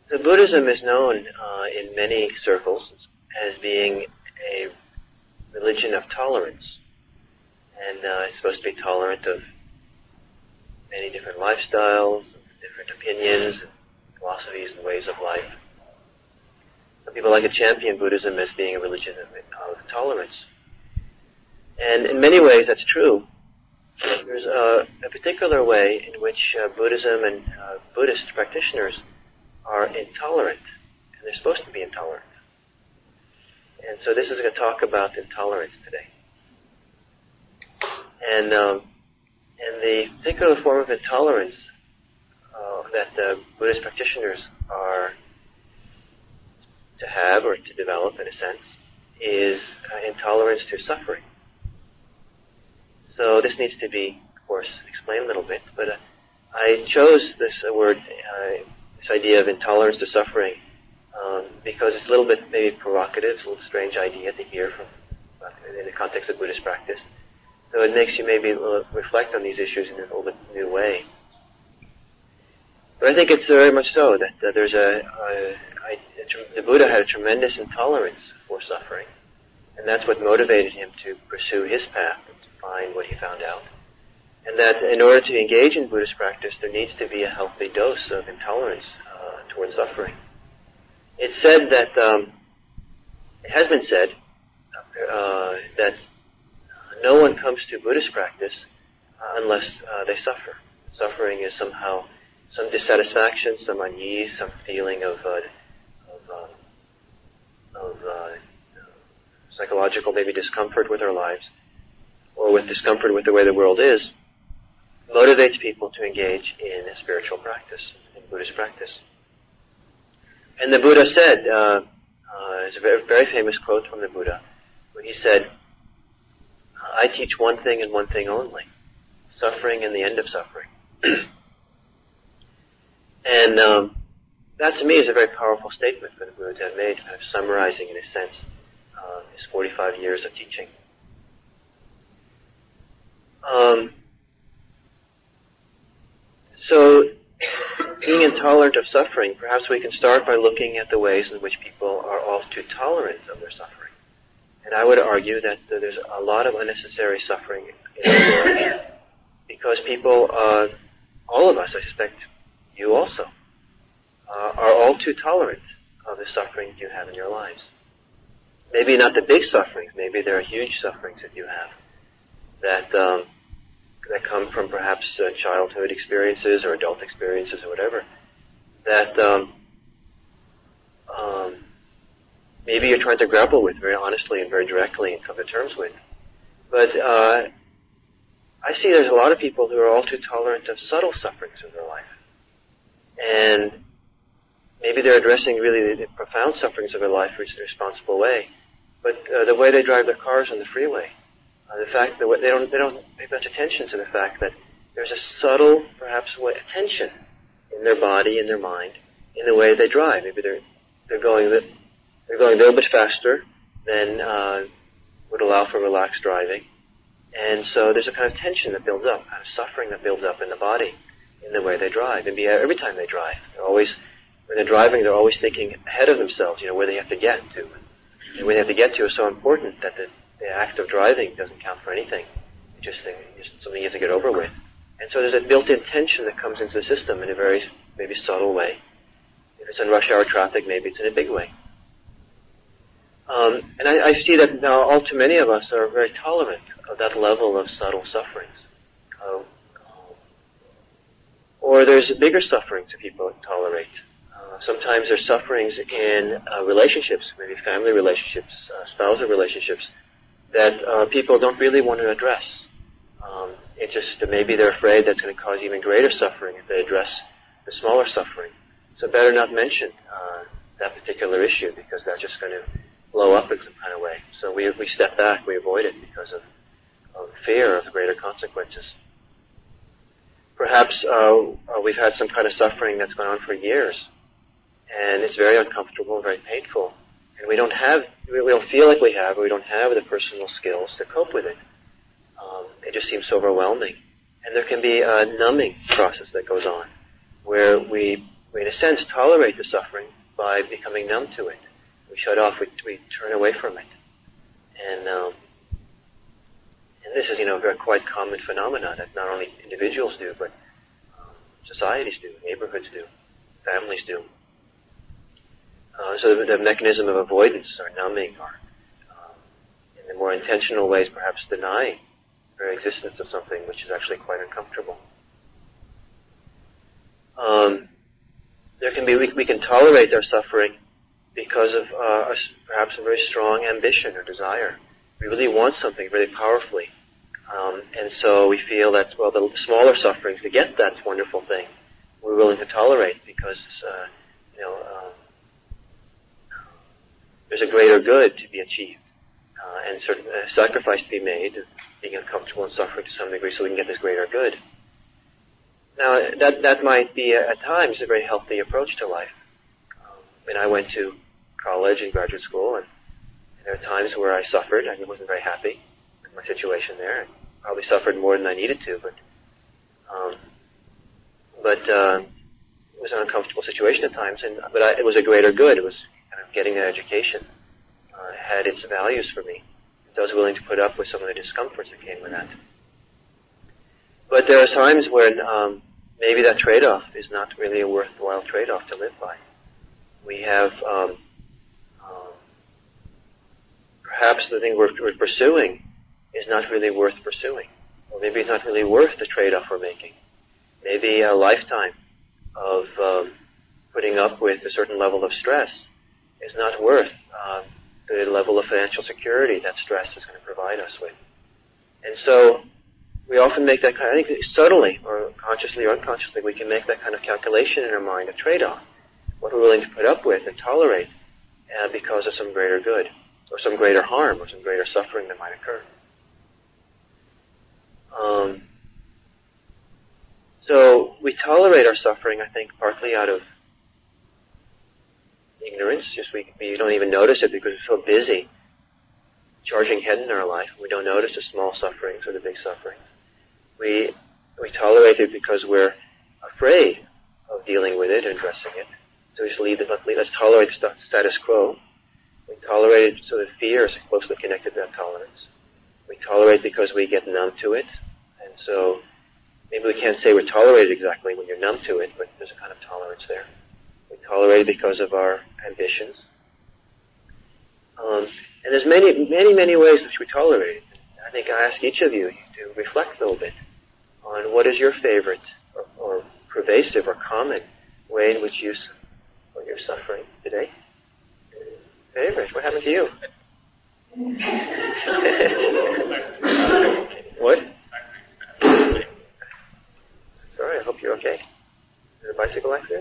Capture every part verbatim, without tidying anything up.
So Buddhism is known uh, in many circles as being a religion of tolerance, and uh, it's supposed to be tolerant of many different lifestyles, different opinions, philosophies, and ways of life. Some people like to champion Buddhism as being a religion of, of tolerance. And in many ways that's true. There's a, a particular way in which uh, Buddhism and uh, Buddhist practitioners are intolerant, and they're supposed to be intolerant. And so this is going to talk about intolerance today. And um, and the particular form of intolerance uh, that uh, Buddhist practitioners are to have or to develop, in a sense, is uh, intolerance to suffering. So this needs to be, of course, explained a little bit, but uh, I chose this uh, word, uh, this idea of intolerance to suffering, um, because it's a little bit maybe provocative, it's a little strange idea to hear from uh, in the context of Buddhist practice. So it makes you maybe reflect on these issues in a little bit new way. But I think it's very much so that uh, there's a, a, a, a the Buddha had a tremendous intolerance for suffering, and that's what motivated him to pursue his path and to find what he found out. And that in order to engage in Buddhist practice, there needs to be a healthy dose of intolerance uh, towards suffering. It's said that, um, it has been said, uh, that no one comes to Buddhist practice uh, unless uh, they suffer. Suffering is somehow some dissatisfaction, some unease, some feeling of, uh, of, uh, of uh, psychological maybe discomfort with our lives, or with discomfort with the way the world is, motivates people to engage in a spiritual practice, in Buddhist practice. And the Buddha said, uh, uh, there's a very, very famous quote from the Buddha, where he said, I teach one thing and one thing only, suffering and the end of suffering. And um, that to me is a very powerful statement for the Buddha to have made, kind of summarizing in a sense uh, his forty-five years of teaching. Um, so, being intolerant of suffering, perhaps we can start by looking at the ways in which people are all too tolerant of their suffering. And I would argue that uh, there's a lot of unnecessary suffering in the world because people, uh, all of us, I suspect you also, uh, are all too tolerant of the suffering you have in your lives. Maybe not the big sufferings, maybe there are huge sufferings that you have that um, that come from perhaps uh, childhood experiences or adult experiences or whatever, that um, um, maybe you're trying to grapple with very honestly and very directly and come to terms with. But uh, I see there's a lot of people who are all too tolerant of subtle sufferings in their life. And maybe they're addressing really the, the profound sufferings of their life in a responsible way. But uh, the way they drive their cars on the freeway, uh, the fact that they don't they don't pay much attention to the fact that there's a subtle, perhaps, way, tension in their body, in their mind, in the way they drive. Maybe they're they're going they're going a little bit faster than uh, would allow for relaxed driving, and so there's a kind of tension that builds up, kind of suffering that builds up in the body, in the way they drive. And every time they drive, they're always when they're driving, they're always thinking ahead of themselves, you know, where they have to get to. And where they have to get to is so important that the, the act of driving doesn't count for anything. It's just, just something you have to get over with. And so there's a built-in tension that comes into the system in a very, maybe subtle way. If it's in rush hour traffic, maybe it's in a big way. Um, and I, I see that now all too many of us are very tolerant of that level of subtle sufferings. Uh, or there's bigger sufferings that people tolerate. Uh, sometimes there's sufferings in uh, relationships, maybe family relationships, uh, spousal relationships, that uh, people don't really want to address. Um, it's just that maybe they're afraid that's going to cause even greater suffering if they address the smaller suffering. So better not mention uh, that particular issue because that's just going to blow up in some kind of way. So we we step back, we avoid it because of, of fear of the greater consequences. Perhaps uh, we've had some kind of suffering that's gone on for years, and it's very uncomfortable, very painful, and we don't have, we don't feel like we have, or we don't have the personal skills to cope with it. Um, it just seems so overwhelming, and there can be a numbing process that goes on, where we we in a sense tolerate the suffering by becoming numb to it. We shut off, we, we turn away from it. And, um, and this is, you know, a very quite common phenomenon that not only individuals do, but um, societies do, neighborhoods do, families do. Uh, so the, the mechanism of avoidance or numbing or um, in the more intentional ways perhaps denying the very existence of something which is actually quite uncomfortable. Um, there can be, we, we can tolerate our suffering because of uh, a, perhaps a very strong ambition or desire. We really want something really powerfully. Um, and so we feel that, well, the smaller sufferings to get that wonderful thing, we're willing to tolerate because, uh, you know, um, there's a greater good to be achieved, uh, and certain uh, sacrifice to be made, being uncomfortable and suffering to some degree so we can get this greater good. Now, that that might be, uh, at times, a very healthy approach to life. Um, when I went to college and graduate school, and, and there are times where I suffered. I wasn't very happy with my situation there. I probably suffered more than I needed to, but um, but uh, it was an uncomfortable situation at times. And but I, it was a greater good. It was kind of getting an education. Uh, it had its values for me, so I was willing to put up with some of the discomforts that came with that. But there are times when um, maybe that trade-off is not really a worthwhile trade-off to live by. We have um, um, perhaps the thing we're, we're pursuing is not really worth pursuing, or maybe it's not really worth the trade-off we're making. Maybe a lifetime of um, putting up with a certain level of stress is not worth um, the level of financial security that stress is going to provide us with. And so we often make that kind of, I think subtly or consciously or unconsciously, we can make that kind of calculation in our mind, a trade-off, what we're willing to put up with and tolerate uh, because of some greater good, or some greater harm, or some greater suffering that might occur. Um, so we tolerate our suffering, I think, partly out of ignorance. Just we, we don't even notice it because we're so busy charging ahead in our life. We don't notice the small sufferings or the big sufferings. We we tolerate it because we're afraid of dealing with it and addressing it. So we just leave it. Let's, let's tolerate the status quo. We tolerate it so that fear is closely connected to that tolerance. We tolerate because we get numb to it, and so maybe we can't say we're tolerated exactly when you're numb to it, but there's a kind of tolerance there. We tolerate it because of our ambitions. Um, and there's many, many, many ways in which we tolerate it. I think I ask each of you to reflect a little bit on what is your favorite or, or pervasive or common way in which you or you're suffering today. Favorite? What happened to you? What? Sorry, I hope you're okay. Is it a bicycle accident?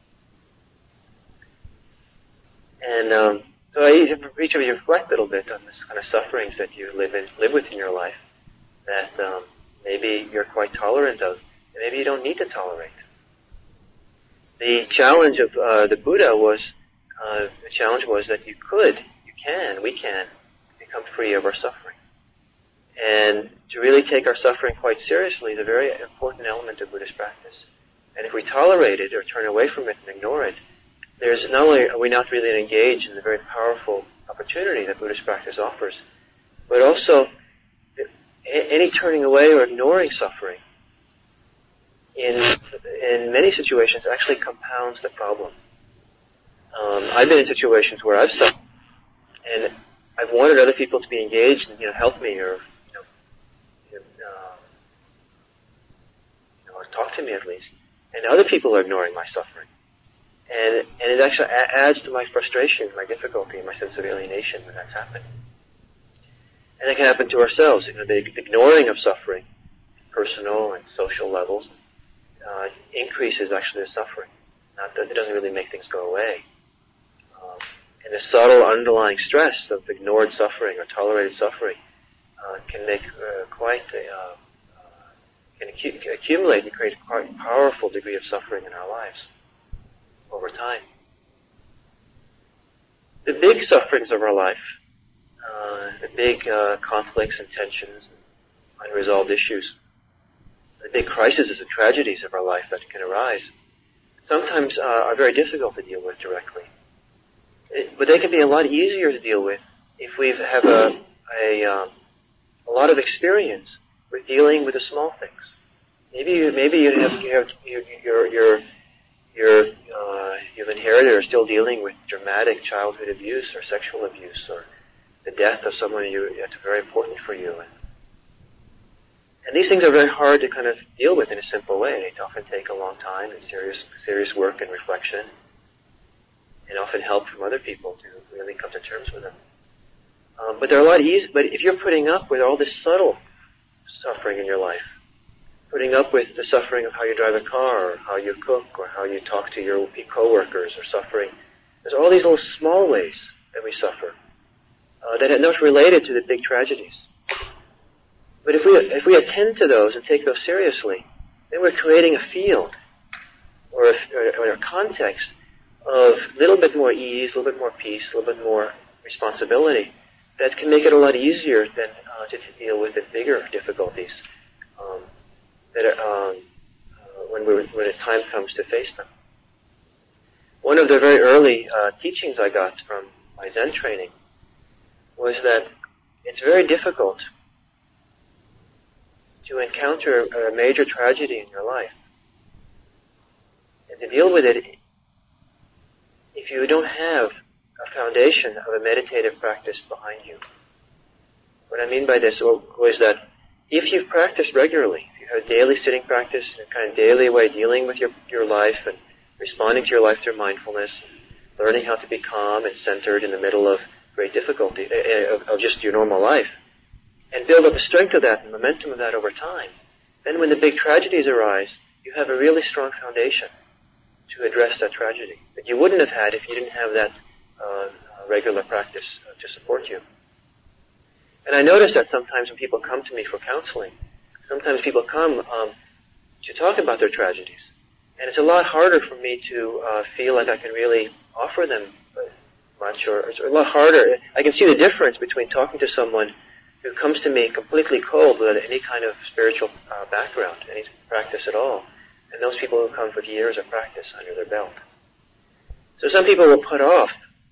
And um, so I, for each of you, reflect a little bit on this kind of sufferings that you live in, live with in your life, that um, maybe you're quite tolerant of, and maybe you don't need to tolerate. The challenge of uh, the Buddha was, uh, the challenge was that you could, you can, we can become free of our suffering. And to really take our suffering quite seriously is a very important element of Buddhist practice. And if we tolerate it or turn away from it and ignore it, there's not only are we not really engaged in the very powerful opportunity that Buddhist practice offers, but also any turning away or ignoring suffering in in many situations actually compounds the problem. Um, I've been in situations where I've suffered, and I've wanted other people to be engaged and, you know, help me or, you know, you know, uh, you know, or talk to me at least. And other people are ignoring my suffering. And, and it actually a- adds to my frustration, my difficulty, my sense of alienation when that's happened. And it can happen to ourselves. You know, the ignoring of suffering, personal and social levels, uh, increases actually the suffering. Not that it doesn't really make things go away. Um, and the subtle underlying stress of ignored suffering or tolerated suffering uh, can make uh, quite a, uh, uh, can accu- accumulate and create a quite powerful degree of suffering in our lives over time. The big sufferings of our life, uh, the big uh, conflicts and tensions, and unresolved issues, the big crises and tragedies of our life that can arise, sometimes uh, are very difficult to deal with directly. It, but they can be a lot easier to deal with if we have a a, um, a lot of experience with dealing with the small things. Maybe you, maybe you have you have you, you're you're you're uh, you've inherited or are still dealing with dramatic childhood abuse or sexual abuse or the death of someone you that's very important for you. And, and these things are very hard to kind of deal with in a simple way. They often take a long time and serious serious work and reflection, and often help from other people to really come to terms with them. Um, but they're a lot easier. But if you're putting up with all this subtle suffering in your life, putting up with the suffering of how you drive a car, or how you cook, or how you talk to your coworkers, or suffering, there's all these little small ways that we suffer uh, that are not related to the big tragedies. But if we if we attend to those and take those seriously, then we're creating a field or a, or a context of a little bit more ease, a little bit more peace, a little bit more responsibility that can make it a lot easier than uh, to, to deal with the bigger difficulties um, that are, um, uh, when we when the time comes to face them. One of the very early uh, teachings I got from my Zen training was that it's very difficult to encounter a major tragedy in your life and to deal with it if you don't have a foundation of a meditative practice behind you. What I mean by this was that if you've practiced regularly, if you have a daily sitting practice, a kind of daily way of dealing with your, your life and responding to your life through mindfulness, learning how to be calm and centered in the middle of great difficulty, of, of just your normal life, and build up the strength of that and momentum of that over time, then when the big tragedies arise, you have a really strong foundation to address that tragedy that you wouldn't have had if you didn't have that uh, regular practice uh, to support you. And I notice that sometimes when people come to me for counseling, sometimes people come um, to talk about their tragedies, and it's a lot harder for me to uh, feel like I can really offer them much, or it's a lot harder. I can see the difference between talking to someone who comes to me completely cold without any kind of spiritual uh, background, any practice at all, and those people who come with years of practice under their belt. So some people will put off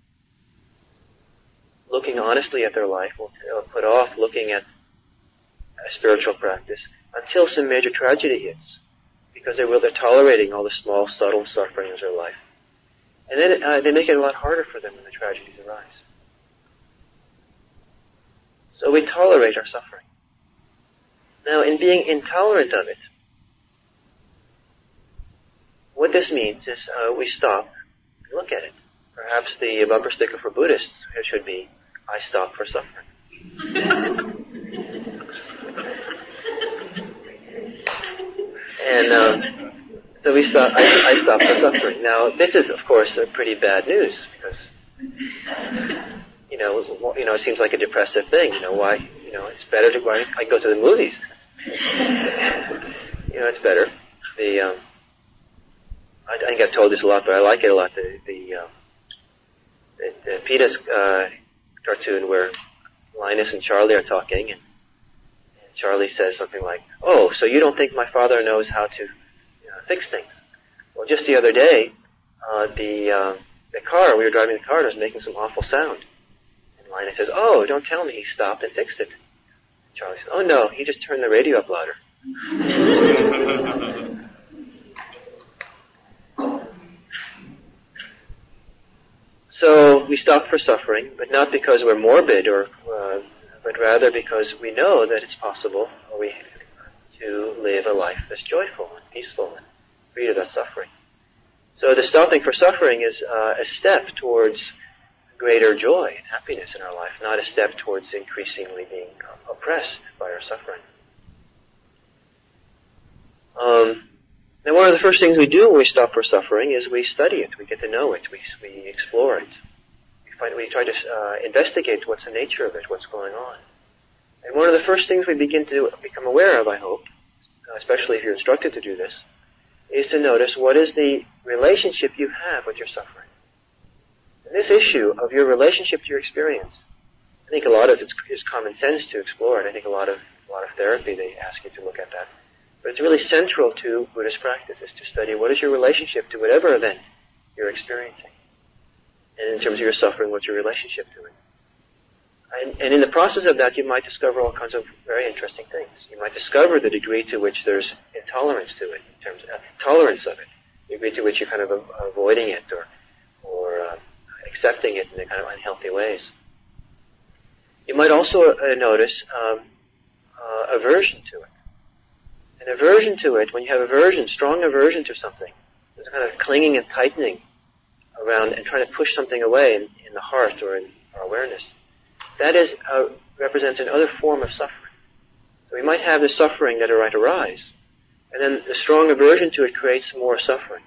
looking honestly at their life, will put off looking at a spiritual practice until some major tragedy hits, because they will, they're tolerating all the small, subtle sufferings of their life. And then uh, they make it a lot harder for them when the tragedies arise. So we tolerate our suffering. Now, in being intolerant of it, what this means is uh, we stop and look at it. Perhaps the bumper sticker for Buddhists should be, I stop for suffering. and um, so we stop, I, I stop for suffering. Now, this is, of course, a pretty bad news, because You know, you know, it seems like a depressive thing. You know, why? You know, it's better to why I go to the movies. You know, it's better. The um, I, I think I've told this a lot, but I like it a lot. The the, um, the, the Peanuts uh, cartoon where Linus and Charlie are talking, and, and Charlie says something like, "Oh, so you don't think my father knows how to you know, fix things?" Well, just the other day, uh, the um, the car we were driving the car was making some awful sound. Linus says, "Oh, don't tell me he stopped and fixed it." Charlie says, "Oh no, he just turned the radio up louder." So we stop for suffering, but not because we're morbid, or, uh, but rather because we know that it's possible we, to live a life that's joyful and peaceful and free of that suffering. So the stopping for suffering is uh, a step towards greater joy and happiness in our life, not a step towards increasingly being oppressed by our suffering. Um, now, one of the first things we do when we stop for suffering is we study it, we get to know it, we, we explore it. We, find, we try to uh, investigate what's the nature of it, what's going on. And one of the first things we begin to become aware of, I hope, especially if you're instructed to do this, is to notice what is the relationship you have with your suffering. This issue of your relationship to your experience, I think a lot of it is common sense to explore, and I think a lot of a lot of therapy they ask you to look at that. But it's really central to Buddhist practice, is to study what is your relationship to whatever event you're experiencing. And in terms of your suffering, what's your relationship to it? And, and in the process of that, you might discover all kinds of very interesting things. You might discover the degree to which there's intolerance to it, in terms of uh, tolerance of it, the degree to which you're kind of a, avoiding it or, or uh, accepting it in a kind of unhealthy ways. You might also uh, notice um, uh, aversion to it. An aversion to it, when you have aversion, strong aversion to something, there's a kind of clinging and tightening around and trying to push something away in, in the heart or in our awareness. That is, uh, represents another form of suffering. So we might have the suffering that might arise, and then the strong aversion to it creates more suffering.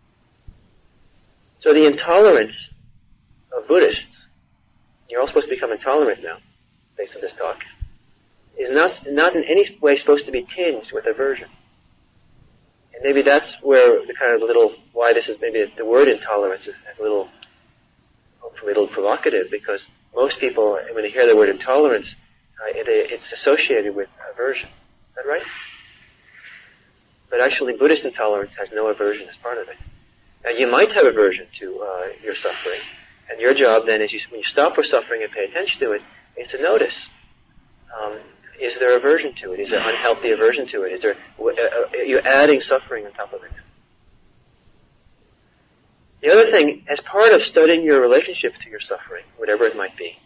So the intolerance of Buddhists, you're all supposed to become intolerant now, based on this talk, is not not in any way supposed to be tinged with aversion. And maybe that's where the kind of little, why this is maybe the word intolerance is, is a little, hopefully a little provocative, because most people, when they hear the word intolerance, uh, it, it's associated with aversion. Is that right? But actually Buddhist intolerance has no aversion as part of it. Now you might have aversion to uh, your suffering, and your job then is, you, when you stop for suffering and pay attention to it, is to notice, um, is there aversion to it? Is there unhealthy aversion to it? Is there, uh, you're adding suffering on top of it. The other thing, as part of studying your relationship to your suffering, whatever it might be,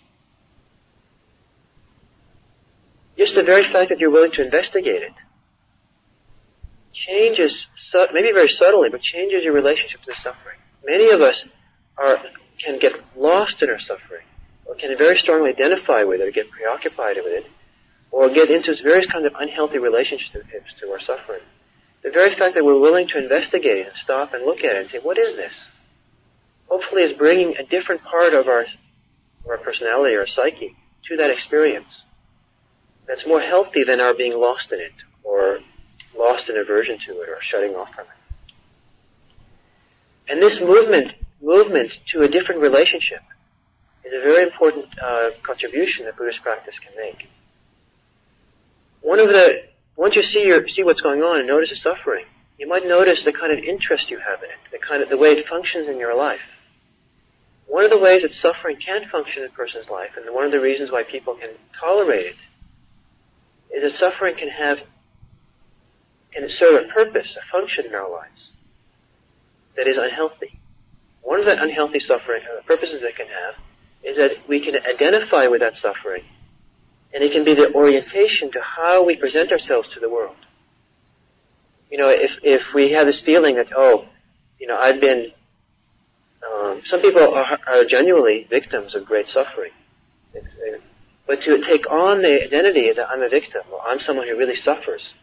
just the very fact that you're willing to investigate it changes, maybe very subtly, but changes your relationship to the suffering. Many of us are can get lost in our suffering, or can very strongly identify with it, or get preoccupied with it, or get into various kinds of unhealthy relationships to our suffering. The very fact that we're willing to investigate and stop and look at it and say, what is this? Hopefully is bringing a different part of our, our personality or psyche to that experience that's more healthy than our being lost in it, or lost in aversion to it, or shutting off from it. And this movement, movement to a different relationship is a very important uh, contribution that Buddhist practice can make. One of the, once you see your, see what's going on and notice the suffering, you might notice the kind of interest you have in it, the kind of, the way it functions in your life. One of the ways that suffering can function in a person's life, and one of the reasons why people can tolerate it, is that suffering can have, can serve a purpose, a function in our lives that is unhealthy. One of the unhealthy suffering, uh, purposes it can have, is that we can identify with that suffering, and it can be the orientation to how we present ourselves to the world. You know, if if we have this feeling that, oh, you know, I've been, um, some people are, are genuinely victims of great suffering. It's, uh, but to take on the identity that I'm a victim, or I'm someone who really suffers,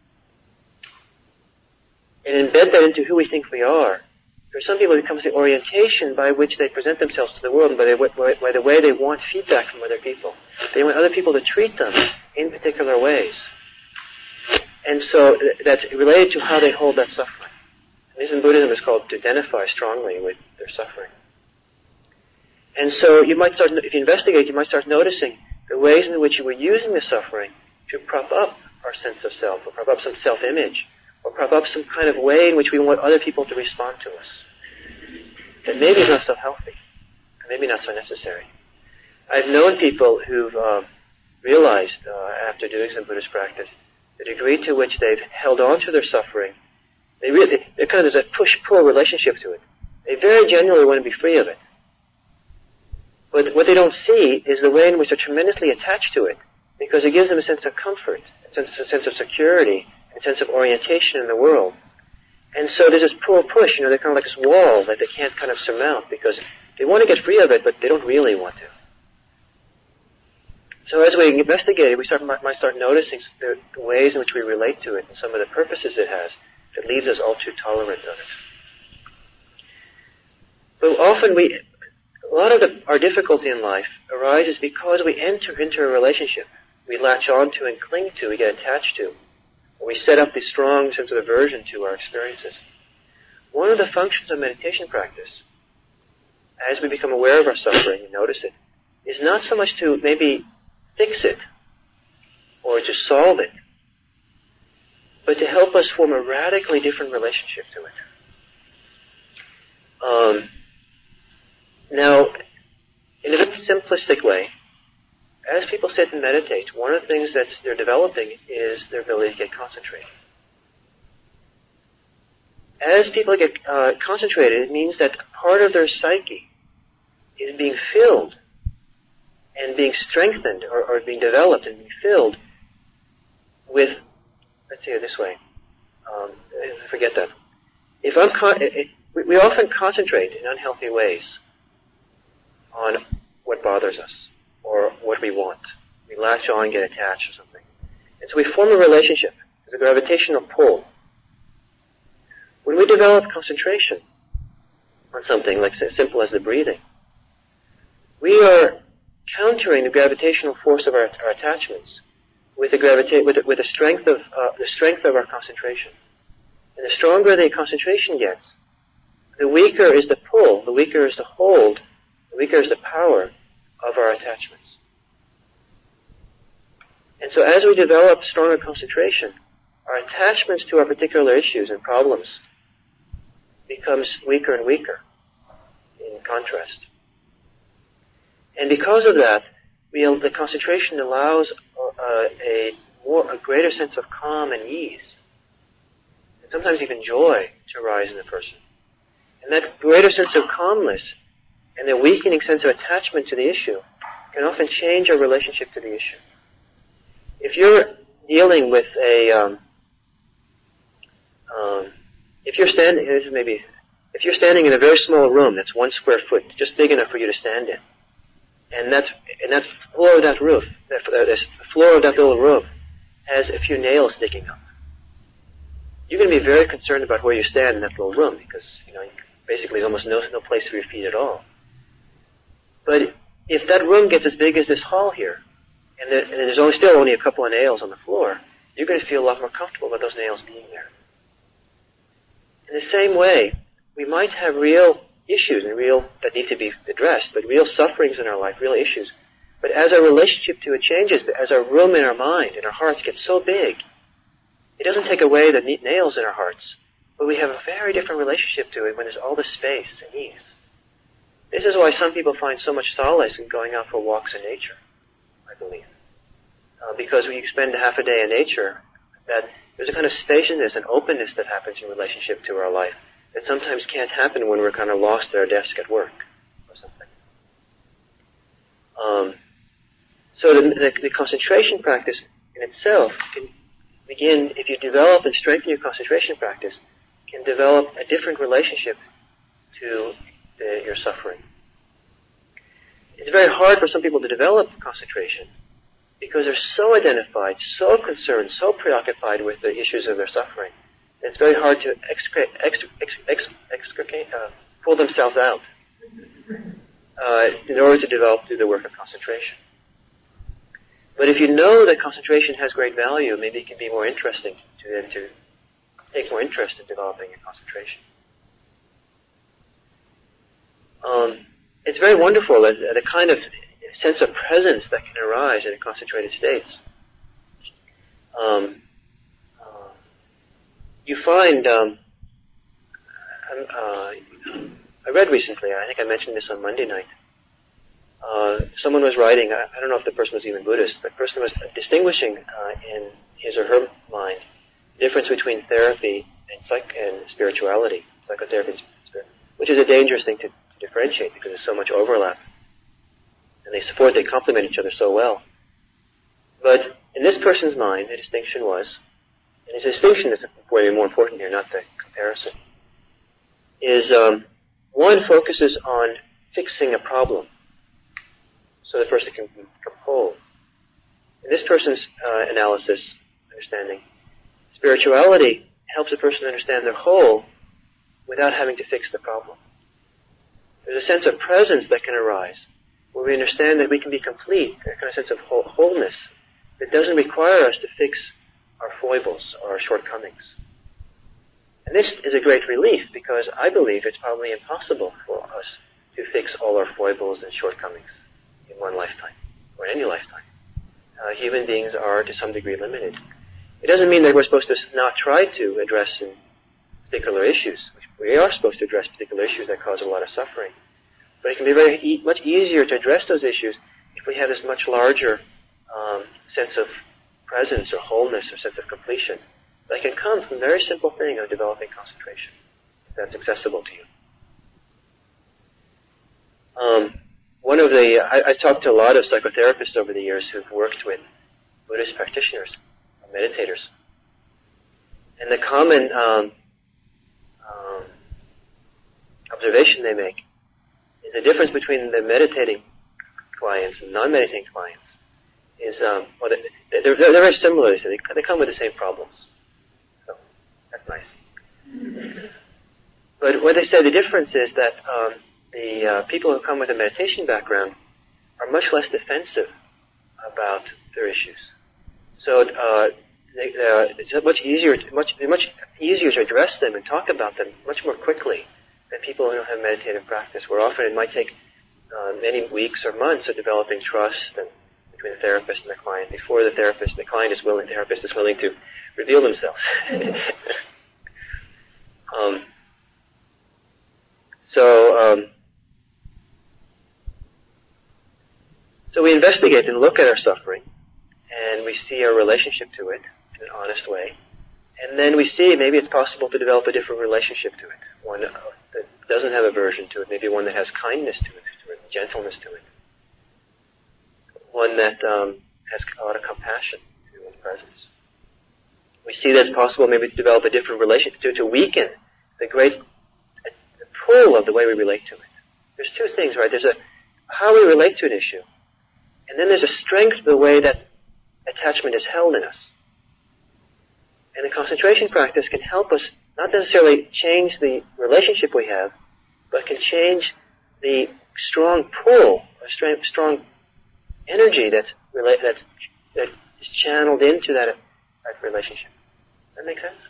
and embed that into who we think we are, for some people it becomes the orientation by which they present themselves to the world, and by the, way, by the way they want feedback from other people. They want other people to treat them in particular ways. And so that's related to how they hold that suffering. And this in Buddhism is called to identify strongly with their suffering. And so you might start, if you investigate, you might start noticing the ways in which you were using the suffering to prop up our sense of self, or prop up some self-image, or prop up some kind of way in which we want other people to respond to us. That maybe is not so healthy, and maybe not so necessary. I've known people who've uh, realized, uh, after doing some Buddhist practice, the degree to which they've held on to their suffering, they really, they're kind of, there's a push-pull relationship to it. They very genuinely want to be free of it. But what they don't see is the way in which they're tremendously attached to it, because it gives them a sense of comfort, a sense, a sense of security, a sense of orientation in the world. And so there's this pull-push, you know, they're kind of like this wall that they can't kind of surmount, because they want to get free of it, but they don't really want to. So as we investigate it, we start, might start noticing the ways in which we relate to it and some of the purposes it has that leaves us all too tolerant of it. But often we, a lot of the, our difficulty in life arises because we enter into a relationship. We latch on to and cling to, we get attached to. Or we set up this strong sense of aversion to our experiences. One of the functions of meditation practice, as we become aware of our suffering and notice it, is not so much to maybe fix it or to solve it, but to help us form a radically different relationship to it. Um, now, in a very simplistic way, as people sit and meditate, one of the things that they're developing is their ability to get concentrated. As people get uh, concentrated, it means that part of their psyche is being filled and being strengthened or, or being developed and being filled with, let's say it this way, um, forget that. If I'm con- it, it, we, we often concentrate in unhealthy ways on what bothers us or what we want. We latch on, get attached or something. And so we form a relationship. There's a gravitational pull. When we develop concentration on something like as simple as the breathing, we are countering the gravitational force of our, our attachments with the gravita- with the, with the strength of uh, the strength of our concentration. And the stronger the concentration gets, the weaker is the pull, the weaker is the hold, the weaker is the power of our attachments. And so as we develop stronger concentration, our attachments to our particular issues and problems becomes weaker and weaker in contrast. And because of that, we, the concentration allows uh, a more, a greater sense of calm and ease, and sometimes even joy to rise in the person. And that greater sense of calmness and the weakening sense of attachment to the issue can often change our relationship to the issue. If you're dealing with a, um, um, if you're standing, this is maybe, if you're standing in a very small room that's one square foot, just big enough for you to stand in, and that's and that floor of that roof, that the floor of that little room has a few nails sticking up, you're going to be very concerned about where you stand in that little room because you know basically almost no no place for your feet at all. But if that room gets as big as this hall here, and, there, and there's only still only a couple of nails on the floor, you're going to feel a lot more comfortable about those nails being there. In the same way, we might have real issues and real that need to be addressed, but real sufferings in our life, real issues. But as our relationship to it changes, as our room in our mind and our hearts gets so big, it doesn't take away the neat nails in our hearts, but we have a very different relationship to it when there's all this space and ease. This is why some people find so much solace in going out for walks in nature, I believe. Uh, because when you spend half a day in nature, that there's a kind of spaciousness and openness that happens in relationship to our life that sometimes can't happen when we're kind of lost at our desk at work or something. Um, so the, the, the concentration practice in itself can begin, if you develop and strengthen your concentration practice, can develop a different relationship to the, your suffering. It's very hard for some people to develop concentration because they're so identified, so concerned, so preoccupied with the issues of their suffering. It's very hard to extricate, extricate, extricate uh, pull themselves out uh, in order to develop through the work of concentration. But if you know that concentration has great value, maybe it can be more interesting to them to take more interest in developing your concentration. Um, it's very wonderful that the kind of sense of presence that can arise in concentrated states. Um, You find, um, uh, I read recently, I think I mentioned this on Monday night, uh, someone was writing, I, I don't know if the person was even Buddhist, but the person was distinguishing uh, in his or her mind the difference between therapy and, psych- and spirituality, psychotherapy and spirit, which is a dangerous thing to, to differentiate because there's so much overlap. And they support, they complement each other so well. But in this person's mind, the distinction was, and his distinction is way more important here, not the comparison, is um, one focuses on fixing a problem so the person can become whole. In this person's uh, analysis, understanding, spirituality helps a person understand they're whole without having to fix the problem. There's a sense of presence that can arise where we understand that we can be complete, a kind of sense of whole- wholeness that doesn't require us to fix our foibles or our shortcomings. And this is a great relief because I believe it's probably impossible for us to fix all our foibles and shortcomings in one lifetime or in any lifetime. Uh, human beings are to some degree limited. It doesn't mean that we're supposed to not try to address particular issues. We are supposed to address particular issues that cause a lot of suffering. But it can be very e- much easier to address those issues if we have this much larger um, sense of presence or wholeness or sense of completion that can come from a very simple thing of developing concentration, if that's accessible to you. Um, one of the, I, I talked to a lot of psychotherapists over the years who've worked with Buddhist practitioners, meditators. And the common um, um, observation they make is the difference between the meditating clients and non-meditating clients is, um, well, they're, they're, they're very similar. They, they come with the same problems. So, that's nice. But what they say, the difference is that um, the uh, people who come with a meditation background are much less defensive about their issues. So uh, they, uh, it's much easier, to, much much easier to address them and talk about them much more quickly than people who don't have meditative practice. Where often it might take uh, many weeks or months of developing trust and, between the therapist and the client before the therapist, the client is willing, the therapist is willing to reveal themselves. um, so. Um, So we investigate and look at our suffering, and we see our relationship to it in an honest way, and then we see maybe it's possible to develop a different relationship to it, one that doesn't have aversion to it, maybe one that has kindness to it, to it gentleness to it, one that um, has a lot of compassion to its presence. We see that it's possible maybe to develop a different relationship, to, to weaken the great the pull of the way we relate to it. There's two things, right? There's a how we relate to an issue. And then there's a strength of the way that attachment is held in us. And the concentration practice can help us not necessarily change the relationship we have, but can change the strong pull, or strong, strong energy that's, that's, that is channeled into that, that relationship. Does that make sense?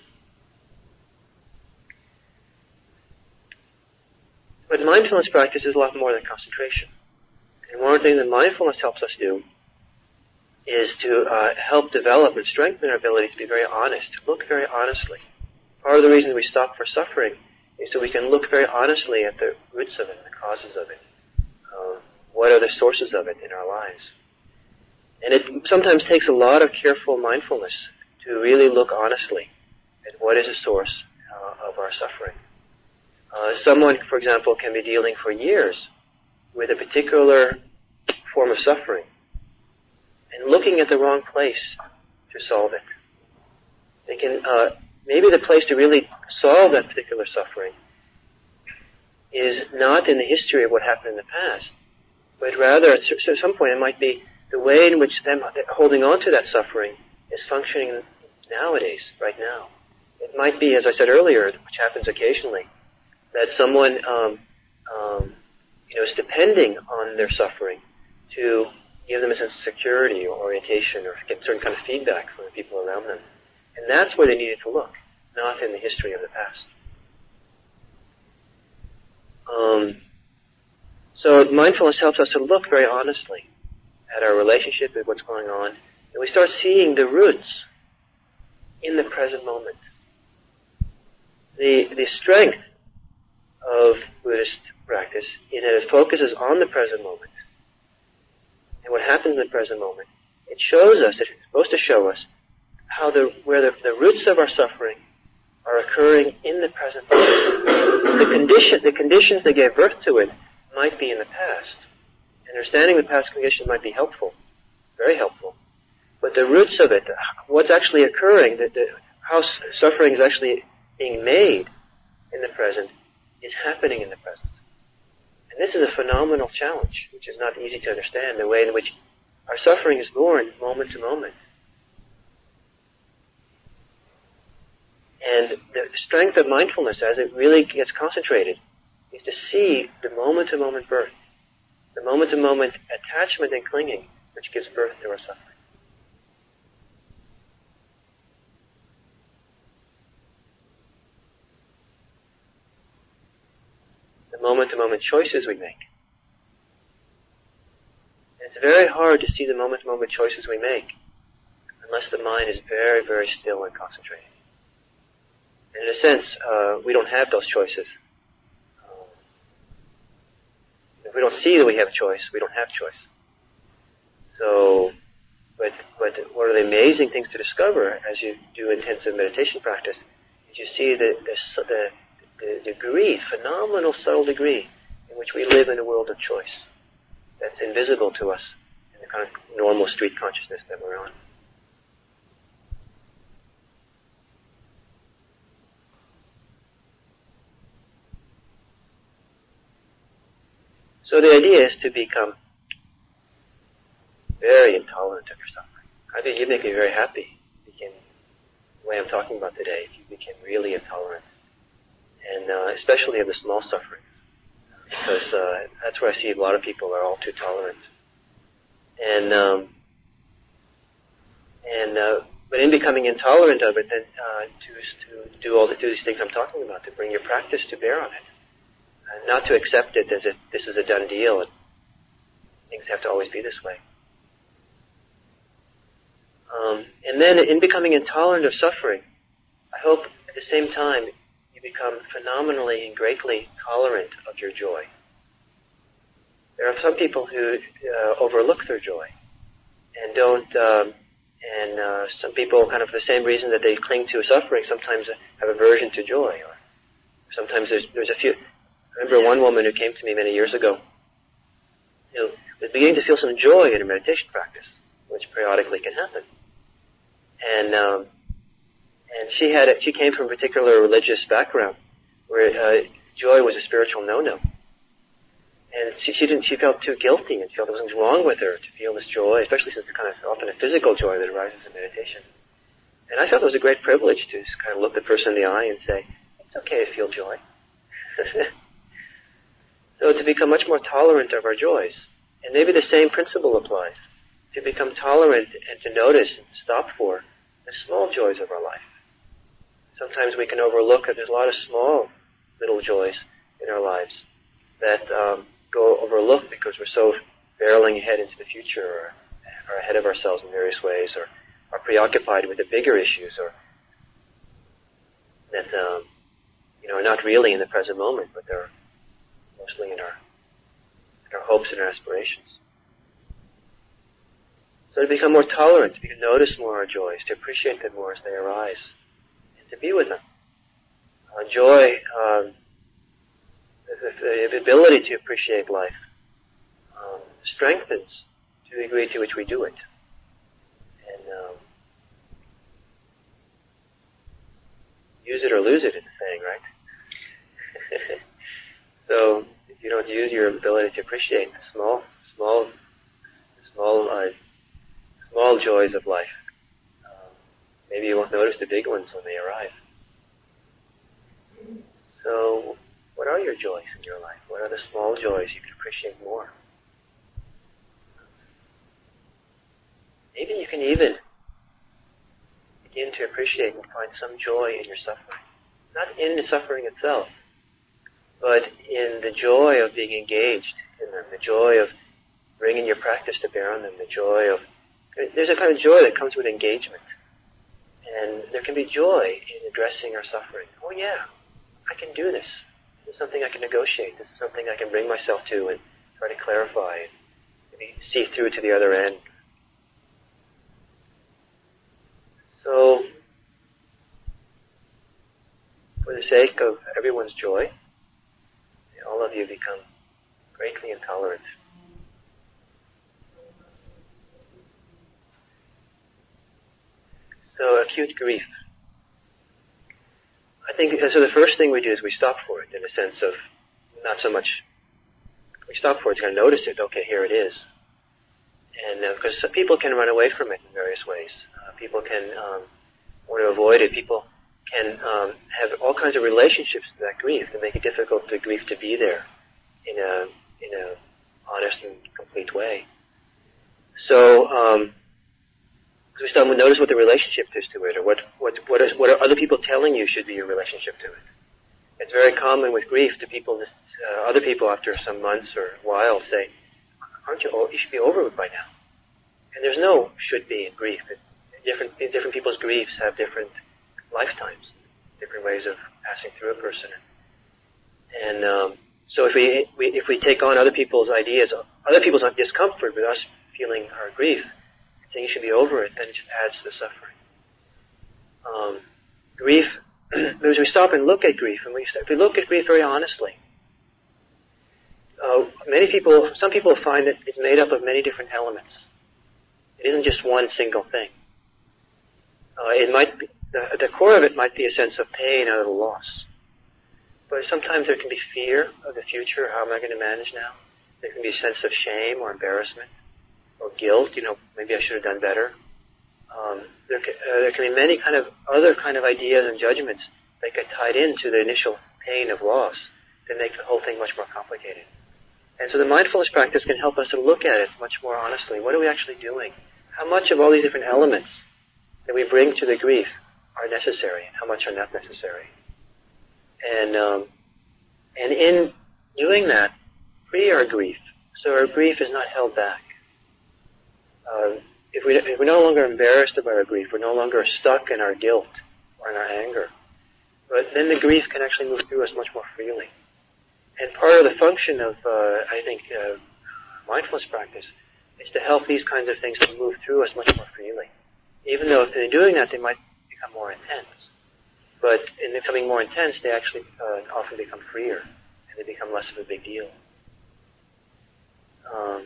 But mindfulness practice is a lot more than concentration. And one of the things that mindfulness helps us do is to uh, help develop and strengthen our ability to be very honest, to look very honestly. Part of the reason we stop for suffering is so we can look very honestly at the roots of it, the causes of it. Uh, what are the sources of it in our lives? And it sometimes takes a lot of careful mindfulness to really look honestly at what is the source uh, of our suffering. Uh, someone, for example, can be dealing for years with a particular form of suffering and looking at the wrong place to solve it. They can, uh, maybe the place to really solve that particular suffering is not in the history of what happened in the past, but rather at some point it might be the way in which them holding on to that suffering is functioning nowadays, right now. It might be, as I said earlier, which happens occasionally, that someone, um, um, you know, is depending on their suffering to give them a sense of security or orientation or get certain kind of feedback from the people around them. And that's where they needed to look, not in the history of the past. Um, so mindfulness helps us to look very honestly at our relationship with what's going on, and we start seeing the roots in the present moment. The, the strength of Buddhist practice in that it focuses on the present moment and what happens in the present moment. It shows us, it's supposed to show us how the where the, the roots of our suffering are occurring in the present moment. The condition, the conditions that gave birth to it might be in the past. Understanding the past conditions might be helpful, very helpful. But the roots of it, what's actually occurring, the, the, how suffering is actually being made in the present, is happening in the present. And this is a phenomenal challenge, which is not easy to understand, the way in which our suffering is born moment to moment. And the strength of mindfulness, as it really gets concentrated, is to see the moment-to-moment birth, the moment-to-moment attachment and clinging, which gives birth to our suffering. Moment-to-moment choices we make. And it's very hard to see the moment-to-moment choices we make unless the mind is very, very still and concentrated. And in a sense, uh, we don't have those choices. Um, if we don't see that we have a choice, we don't have choice. So, but, but one of the amazing things to discover as you do intensive meditation practice is you see the, the, the, the degree, phenomenal subtle degree, in which we live in a world of choice that's invisible to us in the kind of normal street consciousness that we're on. So the idea is to become very intolerant of your suffering. I think you'd make me very happy if you became, the way I'm talking about today, if you became really intolerant. And uh, especially of the small sufferings. Because uh, that's where I see a lot of people are all too tolerant. And, um, and uh, but in becoming intolerant of it, then uh, to, to do all the, do these things I'm talking about, to bring your practice to bear on it. And not to accept it as if this is a done deal and things have to always be this way. Um, and then in becoming intolerant of suffering, I hope at the same time you become phenomenally and greatly tolerant of your joy. There are some people who uh, overlook their joy and don't, um, and uh, some people kind of for the same reason that they cling to suffering sometimes have aversion to joy. Or sometimes there's, there's a few, I remember one woman who came to me many years ago who was beginning to feel some joy in her meditation practice, which periodically can happen. And um, and she had a, she came from a particular religious background where uh, joy was a spiritual no-no, and she, she didn't she felt too guilty and felt there was something wrong with her to feel this joy, especially since it's kind of often a physical joy that arises in meditation. And I felt it was a great privilege to just kind of look the person in the eye and say, it's okay to feel joy. So to become much more tolerant of our joys. And maybe the same principle applies. To become tolerant and to notice and to stop for the small joys of our life. Sometimes we can overlook that there's a lot of small little joys in our lives that um, go overlooked because we're so barreling ahead into the future or are ahead of ourselves in various ways or are preoccupied with the bigger issues or that um, you know, are not really in the present moment, but they're mostly in our, in our hopes and our aspirations. So to become more tolerant, to notice more our joys, to appreciate them more as they arise, and to be with them. Uh, joy, um, the, the ability to appreciate life, um, strengthens to the degree to which we do it. And um, use it or lose it is a saying, right? So if you don't use your ability to appreciate the small, small, small, uh, small joys of life, um, maybe you won't notice the big ones when they arrive. So, what are your joys in your life? What are the small joys you can appreciate more? Maybe you can even begin to appreciate and find some joy in your suffering. Not in the suffering itself, but in the joy of being engaged in them, the joy of bringing your practice to bear on them, the joy of... There's a kind of joy that comes with engagement. And there can be joy in addressing our suffering. Oh yeah, I can do this. This is something I can negotiate. This is something I can bring myself to and try to clarify and maybe see through to the other end. So, for the sake of everyone's joy, all of you become greatly intolerant. So, acute grief. I think, so the first thing we do is we stop for it in a sense of not so much, we stop for it to kind of notice it, okay, here it is. And uh, because people can run away from it in various ways. Uh, people can um, want to avoid it. People can um, have all kinds of relationships to that grief that make it difficult for grief to be there in a in a honest and complete way. So um, we start to notice what the relationship is to it, or what what what, is, what are other people telling you should be your relationship to it. It's very common with grief to people, uh, other people after some months or a while say, "Aren't you? You should be over it by now." And there's no should be in grief. It, different different people's griefs have different lifetimes, different ways of passing through a person. And um, so if we, we if we take on other people's ideas, other people's discomfort with us feeling our grief, saying you should be over it, then it just adds to the suffering. Um, grief, as we stop and look at grief, and we if we look at grief very honestly, uh, many people, some people find that it's made up of many different elements. It isn't just one single thing. Uh, it might be, the, the core of it might be a sense of pain out of the loss. But sometimes there can be fear of the future. How am I going to manage now? There can be a sense of shame or embarrassment or guilt. You know, maybe I should have done better. Um, there, can, uh, there can be many kind of other kind of ideas and judgments that get tied into the initial pain of loss that make the whole thing much more complicated. And so the mindfulness practice can help us to look at it much more honestly. What are we actually doing? How much of all these different elements that we bring to the grief are necessary, and how much are not necessary? And um, and in doing that, free our grief, so our grief is not held back. Uh, if we if we're no longer embarrassed about our grief, we're no longer stuck in our guilt or in our anger, but then the grief can actually move through us much more freely. And part of the function of, uh, I think, uh, mindfulness practice is to help these kinds of things to move through us much more freely. Even though if they're doing that, they might become more intense. But in becoming more intense, they actually uh, often become freer, and they become less of a big deal. Um,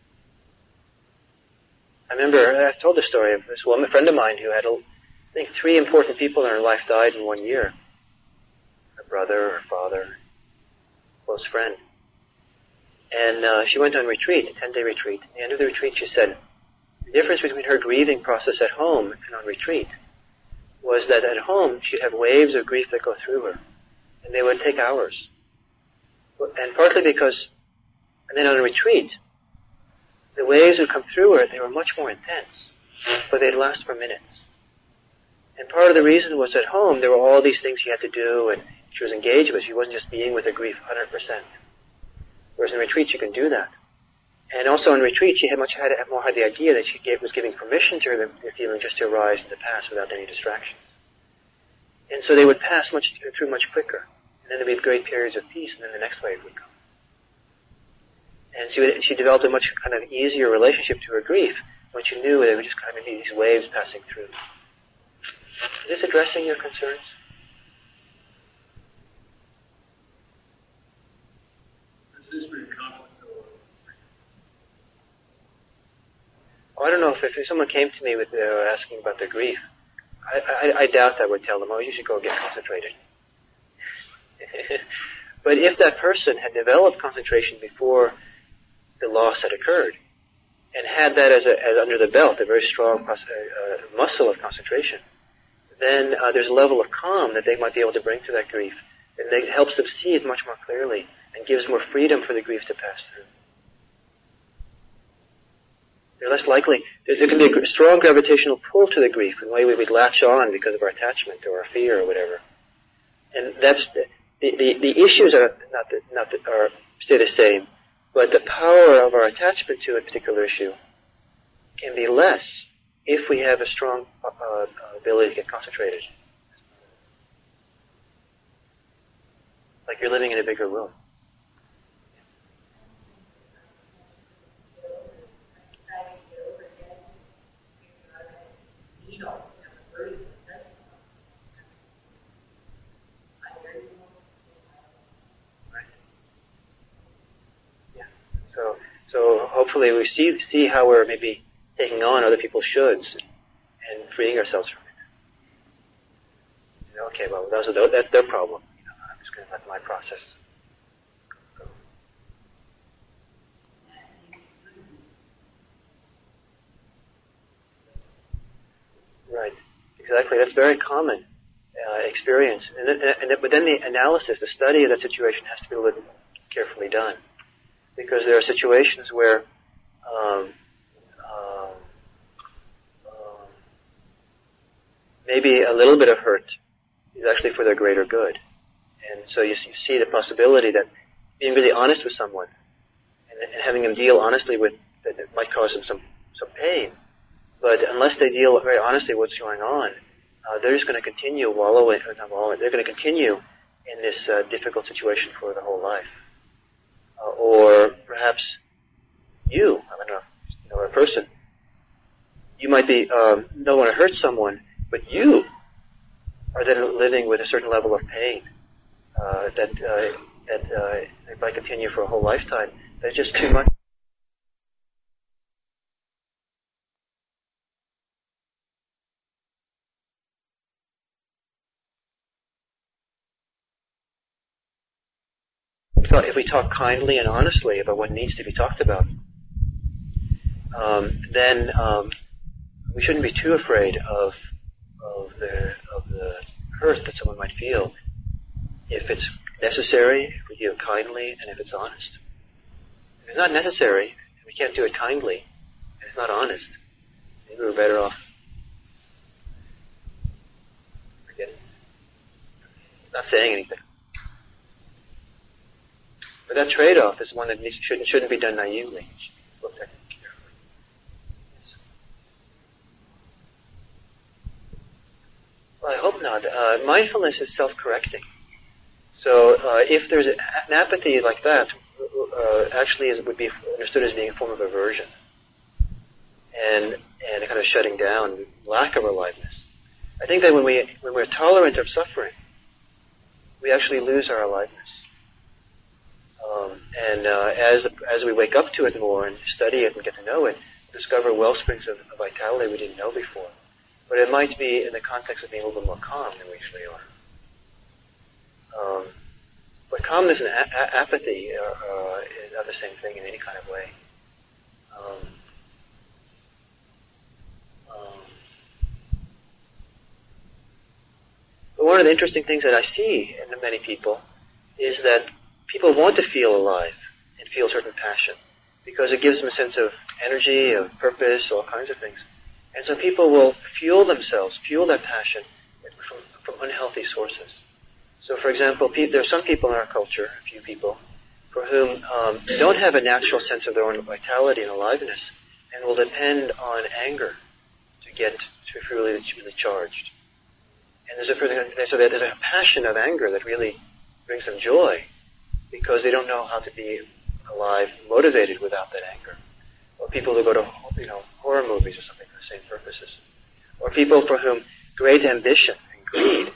I remember, I've told the story of this woman, a friend of mine, who had, I think, three important people in her life died in one year. Her brother, her father, close friend. And uh, she went on retreat, a ten-day retreat. At the end of the retreat, she said, the difference between her grieving process at home and on retreat was that at home, she'd have waves of grief that go through her, and they would take hours. And partly because, and then on a retreat, the waves would come through her, they were much more intense, but they'd last for minutes. And part of the reason was at home, there were all these things she had to do, and she was engaged with. She wasn't just being with her grief one hundred percent. Whereas in retreat, she can do that. And also in retreat, she had much had more had the idea that she gave, was giving permission to the, the feeling just to arise and to pass without any distractions. And so they would pass much through much quicker. And then there'd be great periods of peace, and then the next wave would come. And she would, she developed a much kind of easier relationship to her grief when she knew there were just kind of these waves passing through. Is this addressing your concerns? Oh, I don't know if, if someone came to me with uh, asking about their grief, I, I, I doubt I would tell them, oh, you should go get concentrated. But if that person had developed concentration before the loss had occurred, and had that as, a, as under the belt, a very strong uh, muscle of concentration, then uh, there's a level of calm that they might be able to bring to that grief, and it helps them see it much more clearly, and gives more freedom for the grief to pass through. They're less likely, there, there can be a strong gravitational pull to the grief, in the way we would latch on because of our attachment or our fear or whatever. And that's, the, the, the, the issues are not, the, not the, are, stay the same, but the power of our attachment to a particular issue can be less if we have a strong uh, ability to get concentrated. Like you're living in a bigger room. So, so hopefully we see see how we're maybe taking on other people's shoulds and freeing ourselves from it. You know, okay, well, those are their, that's their problem. You know, I'm just going to let my process go. Right, exactly. That's very common uh, experience. And, then, and, and but then the analysis, the study of that situation has to be a little carefully done. Because there are situations where um, um, um, maybe a little bit of hurt is actually for their greater good. And so you, you see the possibility that being really honest with someone and, and having them deal honestly with that it might cause them some, some pain But unless they deal very honestly with what's going on, uh, they're just going to continue wallowing, or not wallowing, they're going to continue in this uh, difficult situation for their whole life. Uh, or perhaps you, I don't know, you know, a person, you might be, um, don't want to hurt someone, but you are then living with a certain level of pain uh, that uh, that uh, it might continue for a whole lifetime. That's just too much. So if we talk kindly and honestly about what needs to be talked about, um, then um, we shouldn't be too afraid of of the of the hurt that someone might feel if it's necessary, if we do it kindly, and if it's honest. If it's not necessary, we can't do it kindly, and it's not honest, maybe we're better off forgetting, not saying anything. But that trade-off is one that needs, shouldn't shouldn't be done naively. It should be looked at carefully. Yes. Well, I hope not. Uh, mindfulness is self-correcting. So uh, if there's an apathy like that, uh, actually is, would be understood as being a form of aversion and and a kind of shutting down, lack of aliveness. I think that when we when we're tolerant of suffering, we actually lose our aliveness. Um, and uh, as as we wake up to it more and study it and get to know it, discover well springs of, of vitality we didn't know before. But it might be in the context of being a little bit more calm than we usually are. Um, but calmness and a- a- apathy are, uh, is not the same thing in any kind of way. Um, um, but one of the interesting things that I see in many people is that people want to feel alive and feel certain passion because it gives them a sense of energy, of purpose, all kinds of things. And so people will fuel themselves, fuel that passion from, from unhealthy sources. So, for example, there are some people in our culture, a few people, for whom um, don't have a natural sense of their own vitality and aliveness and will depend on anger to get to feel really, really charged. And there's a, so there's a passion of anger that really brings them joy because they don't know how to be alive, motivated without that anger. Or people who go to, you know, horror movies or something for the same purposes. Or people for whom great ambition and greed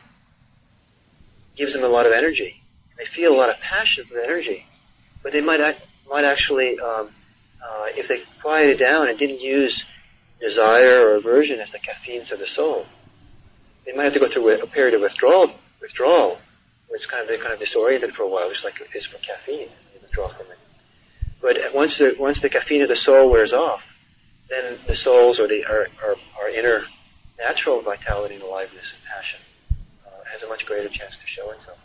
gives them a lot of energy. They feel a lot of passion for the energy, but they might act, might actually, um, uh, if they quieted down and didn't use desire or aversion as the caffeines of the soul, they might have to go through a, a period of withdrawal, withdrawal, where it's kind of they're kind of disoriented for a while, just like it is for caffeine. You withdraw from it. But once the once the caffeine of the soul wears off, then the souls or the our, our, our inner natural vitality and aliveness and passion has a much greater chance to show itself.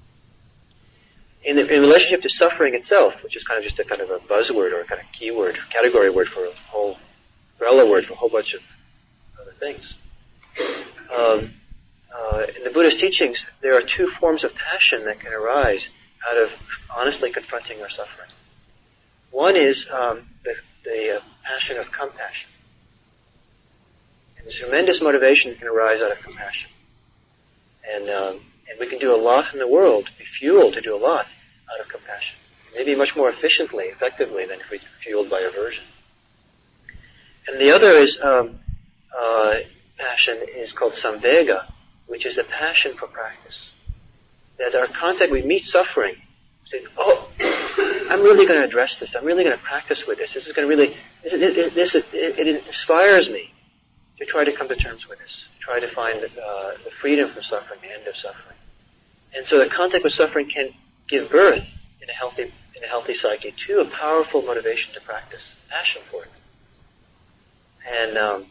In, the, in relationship to suffering itself, which is kind of just a kind of a buzzword or a kind of keyword, category word for a whole umbrella word for a whole bunch of other things. Um, uh, in the Buddhist teachings, there are two forms of passion that can arise out of honestly confronting our suffering. One is um, the, the uh, passion of compassion. And this tremendous motivation can arise out of compassion. And, um, and we can do a lot in the world, be fueled to do a lot out of compassion. Maybe much more efficiently, effectively than if we fueled by aversion. And the other is, um, uh, passion is called samvega, which is the passion for practice. That our contact, we meet suffering, we say, oh, I'm really going to address this, I'm really going to practice with this, this is going to really, this, it, this, it, it inspires me to try to come to terms with this. Try to find uh, the freedom from suffering, the end of suffering. And so the contact with suffering can give birth in a healthy in a healthy psyche to a powerful motivation to practice, passion for it. And um,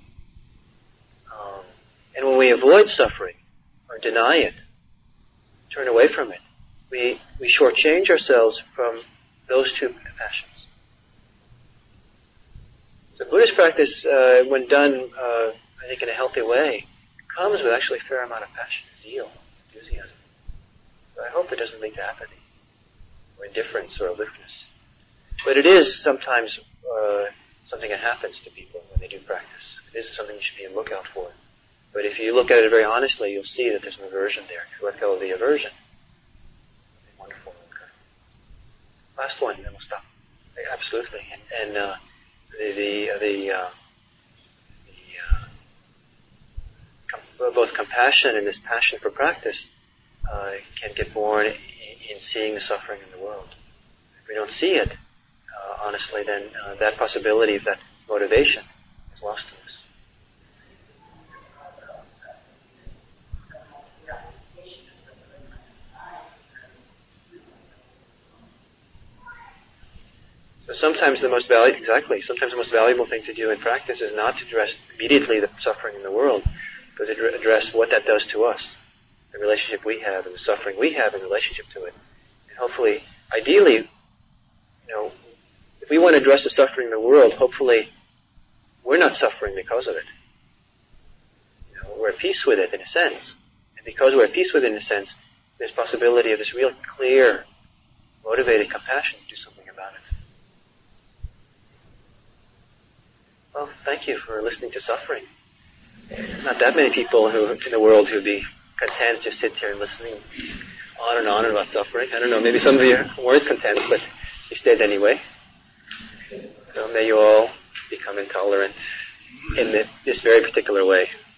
um, and when we avoid suffering or deny it, turn away from it, we we shortchange ourselves from those two passions. So Buddhist practice, uh, when done, uh, I think in a healthy way, comes with actually a fair amount of passion, zeal, enthusiasm. So I hope it doesn't lead to apathy, or indifference, or aloofness. But it is sometimes uh, something that happens to people when they do practice. It isn't something you should be on the lookout for. But if you look at it very honestly, you'll see that there's an aversion there. If you let go of the aversion, something wonderful will occur. Last one, then we'll stop. Absolutely. And, and uh, the the uh, the, uh, the uh, com- both compassion and this passion for practice uh, can get born in, in seeing the suffering in the world. If we don't see it uh, honestly, then uh, that possibility, that motivation, is lost to us. So sometimes the most valuable, exactly, sometimes the most valuable thing to do in practice is not to address immediately the suffering in the world, but to address what that does to us, the relationship we have and the suffering we have in relationship to it. And hopefully, ideally, you know, if we want to address the suffering in the world, hopefully we're not suffering because of it. You know, we're at peace with it in a sense. And because we're at peace with it in a sense, there's possibility of this real clear, motivated compassion to do something about it. Well, thank you for listening to suffering. Not that many people who in the world who would be content to sit here and listening on and on about suffering. I don't know, maybe some of you weren't content, but you stayed anyway. So may you all become intolerant in the, this very particular way.